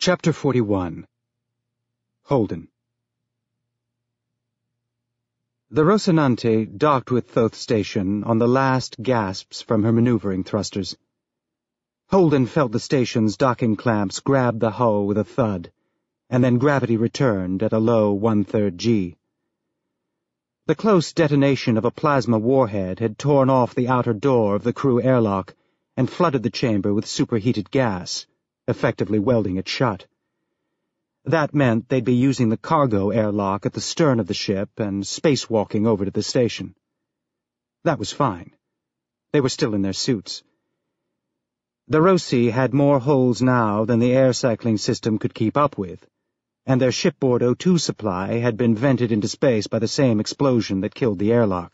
Chapter 41. Holden. The Rocinante docked with Thoth Station on the last gasps from her maneuvering thrusters. Holden felt the station's docking clamps grab the hull with a thud, and then gravity returned at a low 1/3 G. The close detonation of a plasma warhead had torn off the outer door of the crew airlock and flooded the chamber with superheated gas, effectively welding it shut. That meant they'd be using the cargo airlock at the stern of the ship and spacewalking over to the station. That was fine. They were still in their suits. The Roci had more holes now than the air cycling system could keep up with, and their shipboard O2 supply had been vented into space by the same explosion that killed the airlock.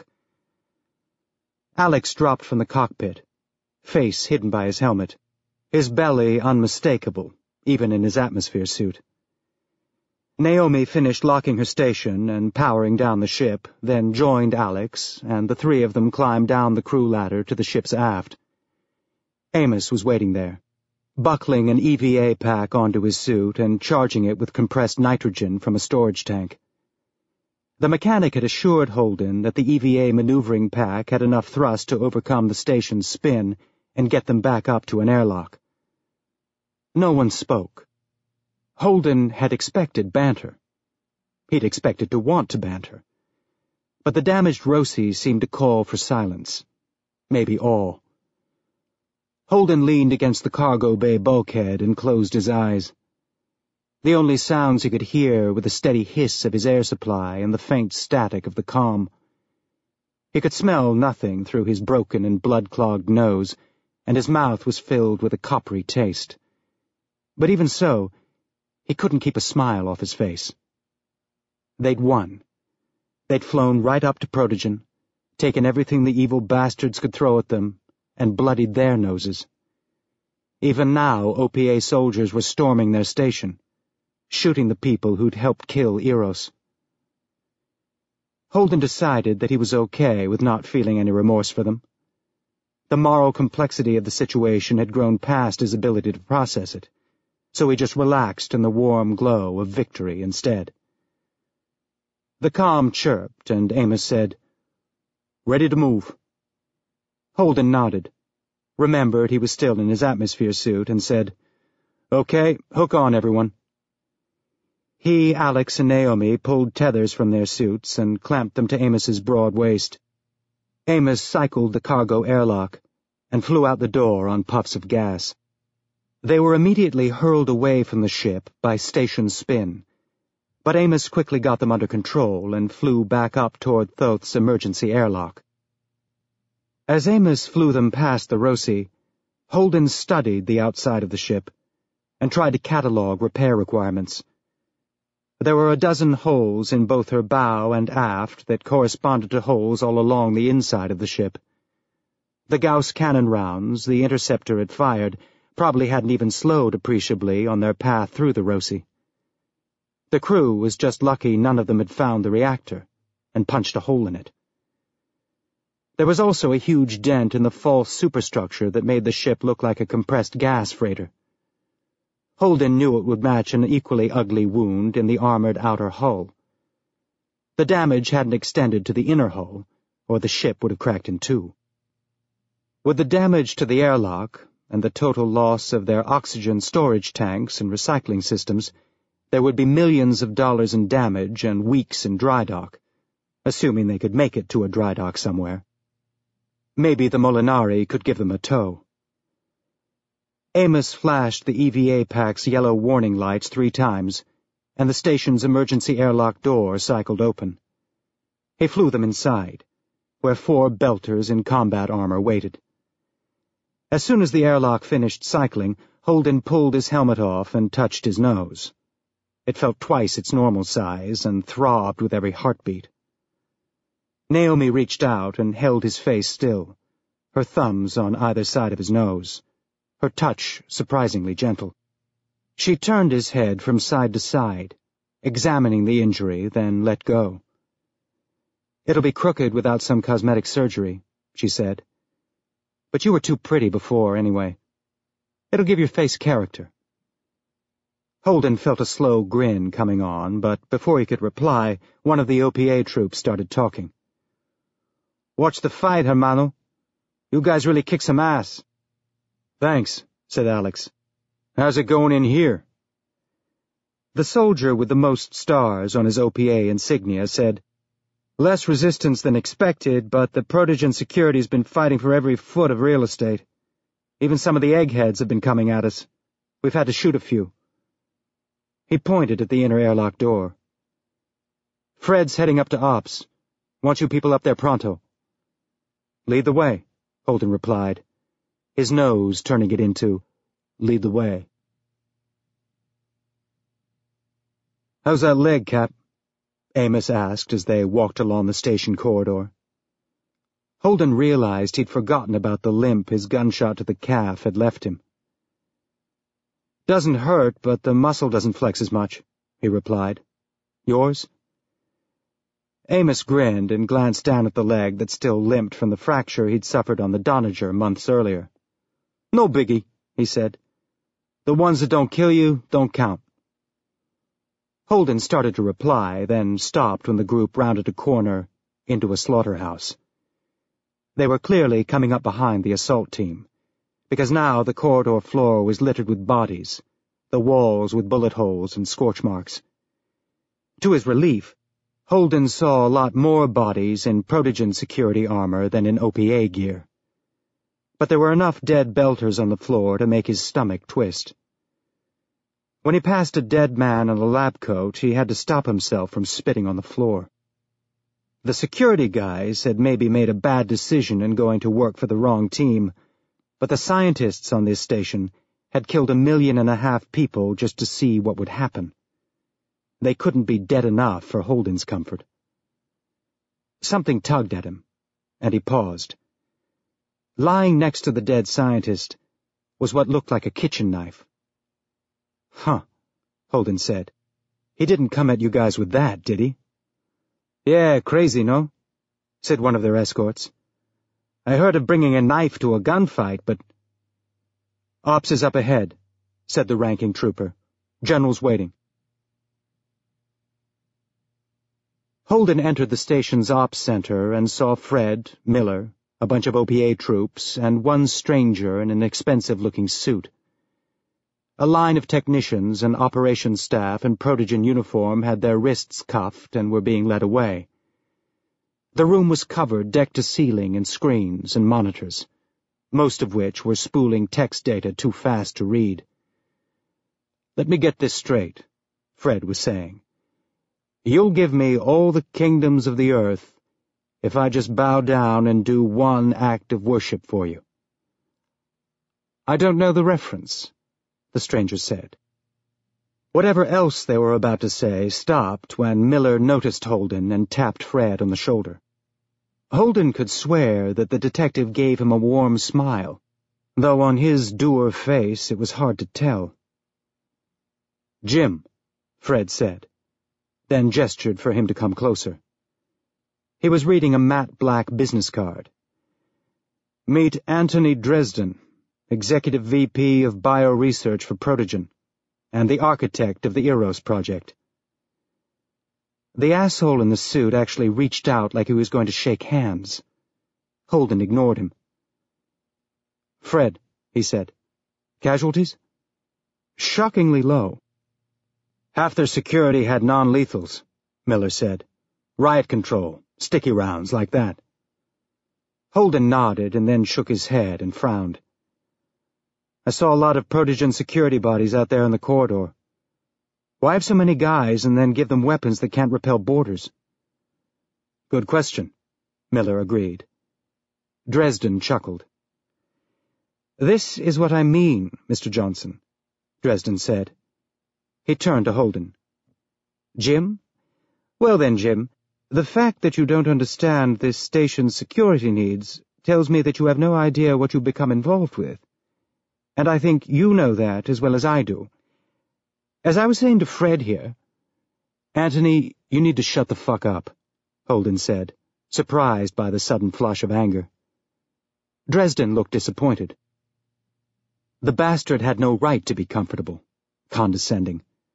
Alex dropped from the cockpit, face hidden by his helmet, his belly unmistakable, even in his atmosphere suit. Naomi finished locking her station and powering down the ship, then joined Alex, and the three of them climbed down the crew ladder to the ship's aft. Amos was waiting there, buckling an EVA pack onto his suit and charging it with compressed nitrogen from a storage tank. The mechanic had assured Holden that the EVA maneuvering pack had enough thrust to overcome the station's spin and get them back up to an airlock. No one spoke. Holden had expected banter. He'd expected to want to banter. But the damaged Roci seemed to call for silence. Maybe awe. Holden leaned against the cargo bay bulkhead and closed his eyes. The only sounds he could hear were the steady hiss of his air supply and the faint static of the comm. He could smell nothing through his broken and blood-clogged nose, and his mouth was filled with a coppery taste. But even so, he couldn't keep a smile off his face. They'd won. They'd flown right up to Protogen, taken everything the evil bastards could throw at them, and bloodied their noses. Even now, OPA soldiers were storming their station, shooting the people who'd helped kill Eros. Holden decided that he was okay with not feeling any remorse for them. The moral complexity of the situation had grown past his ability to process it, so he just relaxed in the warm glow of victory instead. The comm chirped, and Amos said, "Ready to move." Holden nodded, remembered he was still in his atmosphere suit, and said, "Okay, hook on, everyone." He, Alex, and Naomi pulled tethers from their suits and clamped them to Amos's broad waist. Amos cycled the cargo airlock and flew out the door on puffs of gas. They were immediately hurled away from the ship by station spin, but Amos quickly got them under control and flew back up toward Thoth's emergency airlock. As Amos flew them past the Roci, Holden studied the outside of the ship and tried to catalog repair requirements. There were a dozen holes in both her bow and aft that corresponded to holes all along the inside of the ship. The Gauss cannon rounds the interceptor had fired probably hadn't even slowed appreciably on their path through the Roci. The crew was just lucky none of them had found the reactor and punched a hole in it. There was also a huge dent in the false superstructure that made the ship look like a compressed gas freighter. Holden knew it would match an equally ugly wound in the armored outer hull. The damage hadn't extended to the inner hull, or the ship would have cracked in two. With the damage to the airlock and the total loss of their oxygen storage tanks and recycling systems, there would be millions of dollars in damage and weeks in dry dock, assuming they could make it to a dry dock somewhere. Maybe the Molinari could give them a tow. Amos flashed the EVA pack's yellow warning lights 3 times, and the station's emergency airlock door cycled open. He flew them inside, where 4 belters in combat armor waited. As soon as the airlock finished cycling, Holden pulled his helmet off and touched his nose. It felt twice its normal size and throbbed with every heartbeat. Naomi reached out and held his face still, her thumbs on either side of his nose, her touch surprisingly gentle. She turned his head from side to side, examining the injury, then let go. "It'll be crooked without some cosmetic surgery," she said. "But you were too pretty before, anyway. It'll give your face character." Holden felt a slow grin coming on, but before he could reply, one of the OPA troops started talking. "Watch the fight, hermano. You guys really kick some ass." "Thanks," said Alex. "How's it going in here?" The soldier with the most stars on his OPA insignia said, "Less resistance than expected, but the Protogen security's been fighting for every foot of real estate. Even some of the eggheads have been coming at us. We've had to shoot a few." He pointed at the inner airlock door. "Fred's heading up to Ops. Want you people up there pronto." "Lead the way," Holden replied, his nose turning it into "lead the way." "How's that leg, Cap?" Amos asked as they walked along the station corridor. Holden realized he'd forgotten about the limp his gunshot to the calf had left him. "Doesn't hurt, but the muscle doesn't flex as much," he replied. "Yours?" Amos grinned and glanced down at the leg that still limped from the fracture he'd suffered on the Doniger months earlier. "No biggie," he said. "The ones that don't kill you don't count." Holden started to reply, then stopped when the group rounded a corner into a slaughterhouse. They were clearly coming up behind the assault team, because now the corridor floor was littered with bodies, the walls with bullet holes and scorch marks. To his relief, Holden saw a lot more bodies in Protogen security armor than in OPA gear. But there were enough dead belters on the floor to make his stomach twist. When he passed a dead man in a lab coat, he had to stop himself from spitting on the floor. The security guys had maybe made a bad decision in going to work for the wrong team, but the scientists on this station had killed 1.5 million people just to see what would happen. They couldn't be dead enough for Holden's comfort. Something tugged at him, and he paused. Lying next to the dead scientist was what looked like a kitchen knife. "Huh," Holden said. "He didn't come at you guys with that, did he?" "Yeah, crazy, no?" said one of their escorts. "I heard of bringing a knife to a gunfight, but—" "Ops is up ahead," said the ranking trooper. "General's waiting." Holden entered the station's ops center and saw Fred, Miller, a bunch of OPA troops, and one stranger in an expensive-looking suit. A line of technicians and operations staff in Protogen uniform had their wrists cuffed and were being led away. The room was covered deck to ceiling in screens and monitors, most of which were spooling text data too fast to read. "Let me get this straight," Fred was saying. "You'll give me all the kingdoms of the earth if I just bow down and do one act of worship for you." "I don't know the reference," the stranger said. Whatever else they were about to say stopped when Miller noticed Holden and tapped Fred on the shoulder. Holden could swear that the detective gave him a warm smile, though on his dour face it was hard to tell. "Jim," Fred said, then gestured for him to come closer. He was reading a matte black business card. "Meet Anthony Dresden, Executive VP of Bioresearch for Protogen, and the architect of the Eros project." The asshole in the suit actually reached out like he was going to shake hands. Holden ignored him. "Fred," he said. "Casualties?" "Shockingly low." "Half their security had non-lethals," Miller said. "Riot control, sticky rounds, like that." Holden nodded and then shook his head and frowned. "I saw a lot of Protogen security bodies out there in the corridor. Why have so many guys and then give them weapons that can't repel boarders?" "Good question," Miller agreed. Dresden chuckled. "This is what I mean, Mr. Johnson," Dresden said. He turned to Holden. "Jim? Well then, Jim, the fact that you don't understand this station's security needs tells me that you have no idea what you've become involved with. And I think you know that as well as I do. As I was saying to Fred here—" "Anthony, you need to shut the fuck up," Holden said, surprised by the sudden flush of anger. Dresden looked disappointed. The bastard had no right to be comfortable, condescending.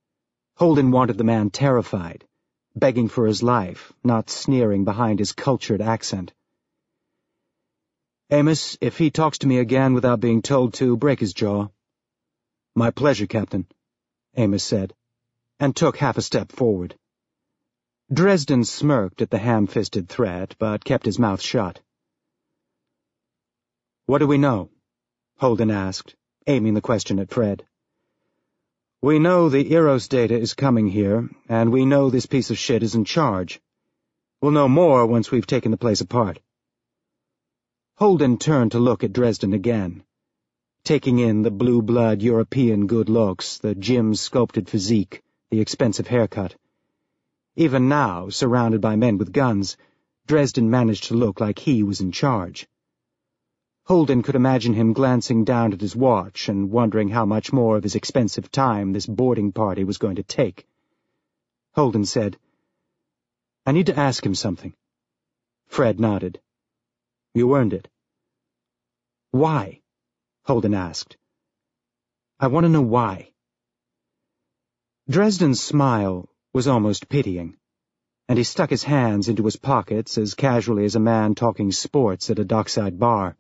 Holden wanted the man terrified, begging for his life, not sneering behind his cultured accent. "Amos, if he talks to me again without being told to, break his jaw." "My pleasure, Captain," Amos said, and took half a step forward. Dresden smirked at the ham-fisted threat, but kept his mouth shut. "What do we know?" Holden asked, aiming the question at Fred. "We know the Eros data is coming here, and we know this piece of shit is in charge. We'll know more once we've taken the place apart." Holden turned to look at Dresden again, taking in the blue-blood European good looks, the gym-sculpted physique, the expensive haircut. Even now, surrounded by men with guns, Dresden managed to look like he was in charge. Holden could imagine him glancing down at his watch and wondering how much more of his expensive time this boarding party was going to take. Holden said, "I need to ask him something." Fred nodded. "You earned it." "Why?" Holden asked. "I want to know why." Dresden's smile was almost pitying, and he stuck his hands into his pockets as casually as a man talking sports at a dockside bar.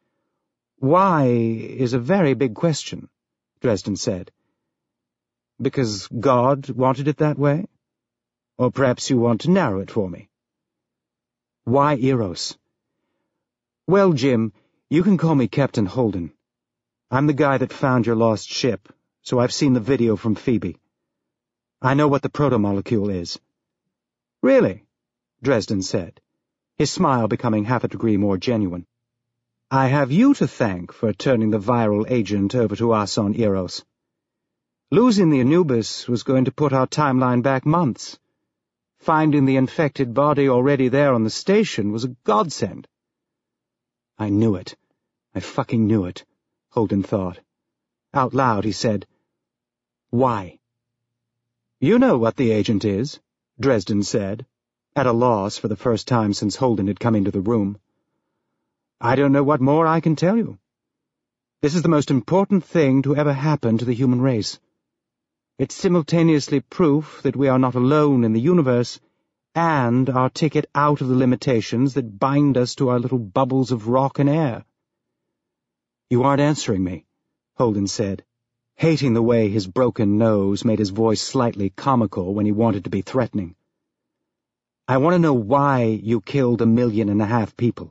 "Why is a very big question," Dresden said. "Because God wanted it that way? Or perhaps you want to narrow it for me?" "Why Eros?" "Well, Jim, you can call me Captain Holden. I'm the guy that found your lost ship, so I've seen the video from Phoebe. I know what the protomolecule is." "Really?" Dresden said, his smile becoming half a degree more genuine. "I have you to thank for turning the viral agent over to us on Eros. Losing the Anubis was going to put our timeline back months. Finding the infected body already there on the station was a godsend." "I knew it. I fucking knew it," Holden thought. Out loud he said, "Why?" "You know what the agent is," Dresden said, at a loss for the first time since Holden had come into the room. "I don't know what more I can tell you. This is the most important thing to ever happen to the human race. It's simultaneously proof that we are not alone in the universe, and our ticket out of the limitations that bind us to our little bubbles of rock and air." "You aren't answering me," Holden said, hating the way his broken nose made his voice slightly comical when he wanted to be threatening. "I want to know why you killed 1.5 million people."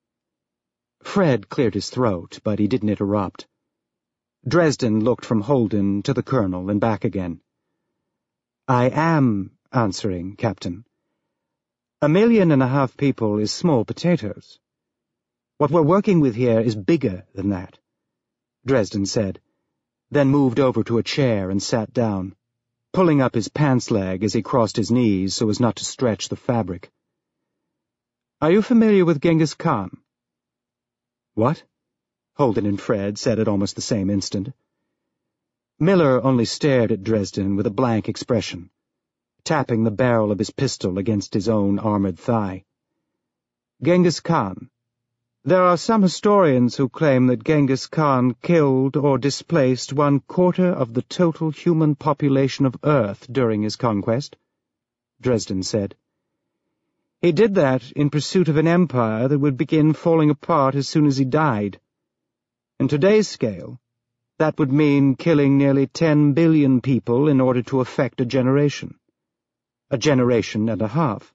Fred cleared his throat, but he didn't interrupt. Dresden looked from Holden to the Colonel and back again. "I am answering, Captain. 1.5 million people is small potatoes. What we're working with here is bigger than that," Dresden said, then moved over to a chair and sat down, pulling up his pants leg as he crossed his knees so as not to stretch the fabric. "Are you familiar with Genghis Khan?" "What?" Holden and Fred said at almost the same instant. Miller only stared at Dresden with a blank expression, tapping the barrel of his pistol against his own armored thigh. "Genghis Khan. There are some historians who claim that Genghis Khan killed or displaced 1/4 of the total human population of Earth during his conquest," Dresden said. "He did that in pursuit of an empire that would begin falling apart as soon as he died. In today's scale, that would mean killing nearly 10 billion people in order to affect a generation. A generation and a half.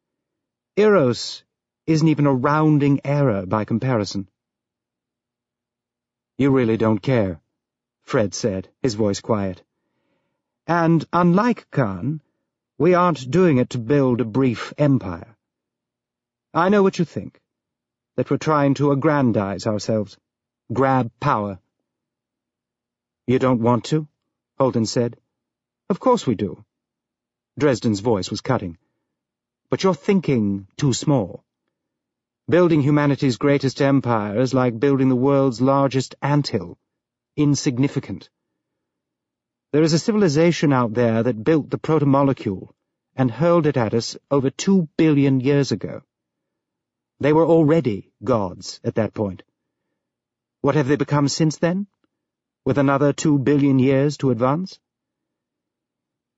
Eros isn't even a rounding error by comparison." "You really don't care," Fred said, his voice quiet. "And unlike Khan, we aren't doing it to build a brief empire. I know what you think, that we're trying to aggrandize ourselves, grab power." "You don't want to?" Holden said. "Of course we do." Dresden's voice was cutting. "But you're thinking too small. Building humanity's greatest empire is like building the world's largest anthill. Insignificant. There is a civilization out there that built the protomolecule and hurled it at us over 2 billion years ago. They were already gods at that point. What have they become since then? With another 2 billion years to advance?"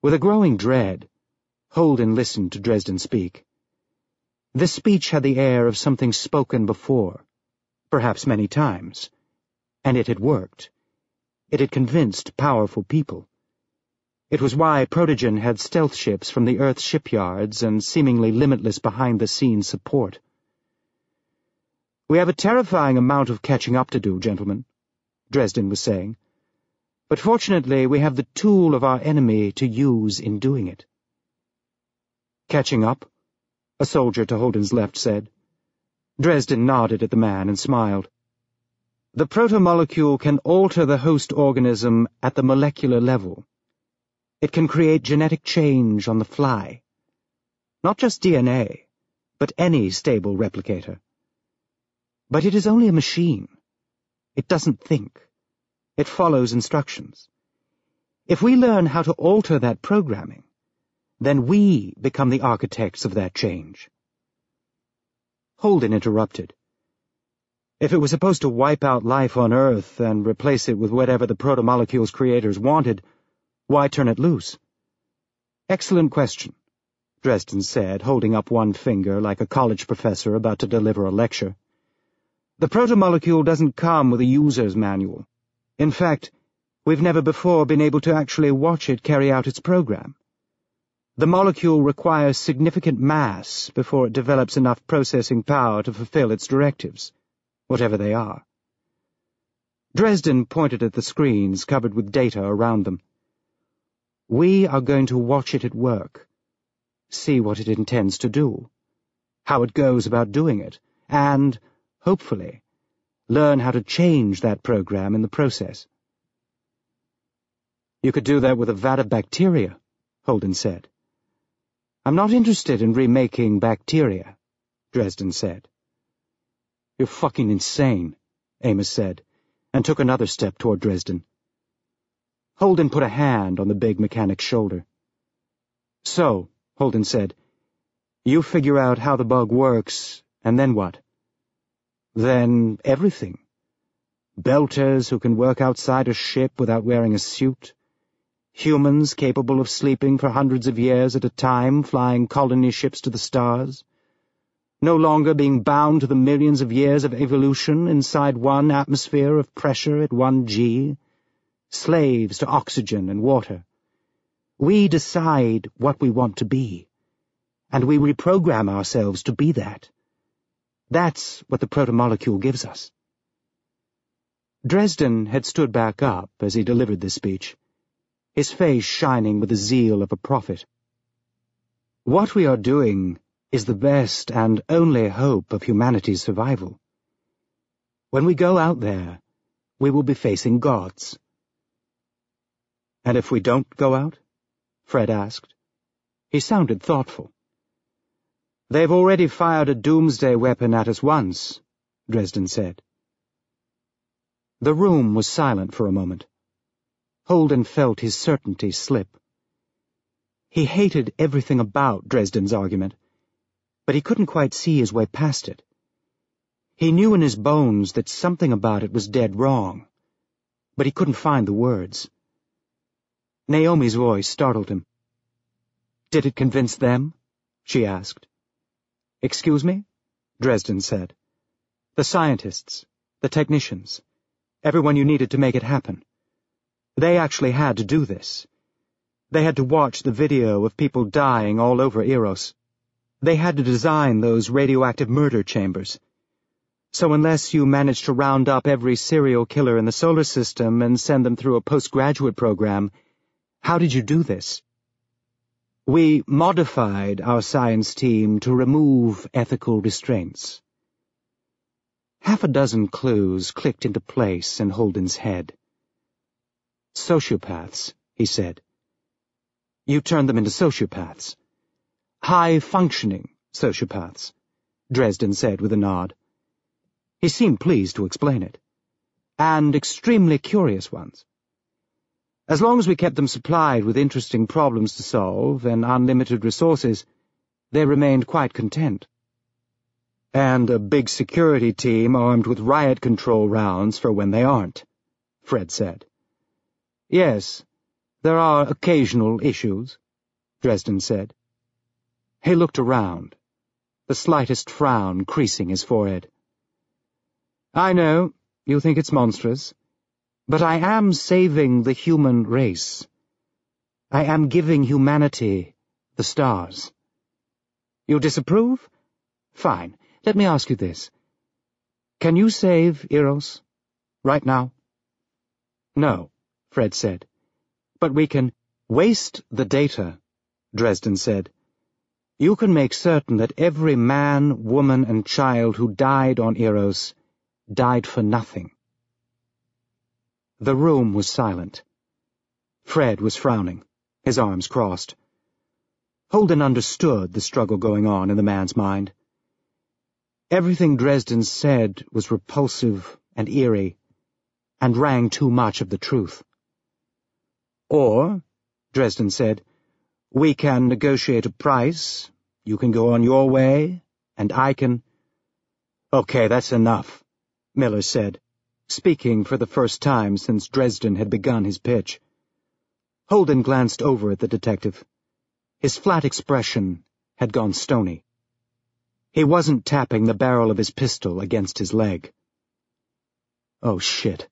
With a growing dread, Holden listened to Dresden speak. This speech had the air of something spoken before, perhaps many times, and it had worked. It had convinced powerful people. It was why Protogen had stealth ships from the Earth's shipyards and seemingly limitless behind-the-scenes support. "We have a terrifying amount of catching up to do, gentlemen," Dresden was saying. "But fortunately we have the tool of our enemy to use in doing it." "Catching up?" a soldier to Holden's left said. Dresden nodded at the man and smiled. "The protomolecule can alter the host organism at the molecular level. It can create genetic change on the fly. Not just DNA, but any stable replicator. But it is only a machine. It doesn't think. It follows instructions. If we learn how to alter that programming, then we become the architects of that change." Holden interrupted. "If it was supposed to wipe out life on Earth and replace it with whatever the protomolecule's creators wanted, why turn it loose?" "Excellent question," Dresden said, holding up one finger like a college professor about to deliver a lecture. "The protomolecule doesn't come with a user's manual. In fact, we've never before been able to actually watch it carry out its program. The molecule requires significant mass before it develops enough processing power to fulfill its directives, whatever they are." Dresden pointed at the screens covered with data around them. "We are going to watch it at work, see what it intends to do, how it goes about doing it, and, hopefully, learn how to change that program in the process." "You could do that with a vat of bacteria," Holden said. "I'm not interested in remaking bacteria," Dresden said. "You're fucking insane," Amos said, and took another step toward Dresden. Holden put a hand on the big mechanic's shoulder. "So," Holden said, "you figure out how the bug works, and then what?" "Then everything. Belters who can work outside a ship without wearing a suit. Humans capable of sleeping for hundreds of years at a time, flying colony ships to the stars. No longer being bound to the millions of years of evolution inside one atmosphere of pressure at 1G. Slaves to oxygen and water. We decide what we want to be, and we reprogram ourselves to be that. That's what the protomolecule gives us." Dresden had stood back up as he delivered this speech, his face shining with the zeal of a prophet. "What we are doing is the best and only hope of humanity's survival. When we go out there, we will be facing gods." "And if we don't go out?" Fred asked. He sounded thoughtful. "They've already fired a doomsday weapon at us once," Dresden said. The room was silent for a moment. Holden felt his certainty slip. He hated everything about Dresden's argument, but he couldn't quite see his way past it. He knew in his bones that something about it was dead wrong, but he couldn't find the words. Naomi's voice startled him. "Did it convince them?" she asked. "Excuse me?" Dresden said. "The scientists, the technicians, everyone you needed to make it happen. They actually had to do this. They had to watch the video of people dying all over Eros. They had to design those radioactive murder chambers. So unless you managed to round up every serial killer in the solar system and send them through a postgraduate program, how did you do this?" "We modified our science team to remove ethical restraints." Half a dozen clues clicked into place in Holden's head. "Sociopaths," he said. "You turned them into sociopaths. High-functioning sociopaths," Dresden said with a nod. He seemed pleased to explain it. "And extremely curious ones. As long as we kept them supplied with interesting problems to solve and unlimited resources, they remained quite content." "And a big security team armed with riot control rounds for when they aren't," Fred said. "Yes, There are occasional issues, Dresden said. He looked around, the slightest frown creasing his forehead. I know, you think it's monstrous, but I am saving the human race. I am giving humanity the stars. You disapprove? Fine. Let me ask you this. Can you save Eros? Right now? No, Fred said. But we can waste the data, Dresden said. You can make certain that every man, woman, and child who died on Eros died for nothing. The room was silent. Fred was frowning, his arms crossed. Holden understood the struggle going on in the man's mind. Everything Dresden said was repulsive and eerie, and rang too much of the truth. Or, Dresden said, we can negotiate a price, you can go on your way, and I can— Okay, that's enough, Miller said, speaking for the first time since Dresden had begun his pitch. Holden glanced over at the detective. His flat expression had gone stony. He wasn't tapping the barrel of his pistol against his leg. Oh, shit.